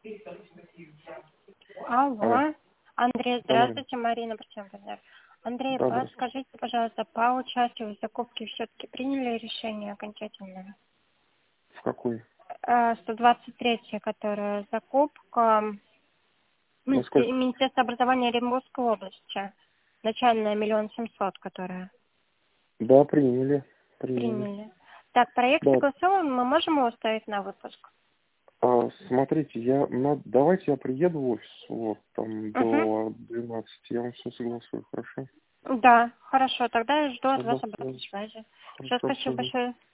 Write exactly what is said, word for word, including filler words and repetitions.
Алло. Алло. Андрей, Добрый. здравствуйте, Марина Просимбазар. Андрей, Добрый. подскажите, пожалуйста, по участию в закупке все-таки приняли решение окончательное? В какой? Э, сто двадцать третья, которая закупка На Министе- сколько? Министерства образования Оренбургской области. Начальная миллион семьсот, которая Да, приняли. Приняли. приняли. Так, проект Да. согласован, мы можем его ставить на выпуск? А, смотрите, я, ну, давайте я приеду в офис, вот, там, Угу. до двенадцати, я вам все согласую, хорошо? Да, хорошо, тогда я жду от вас Тогда обратной связи. связи. Все, Хорошо, спасибо все. большое.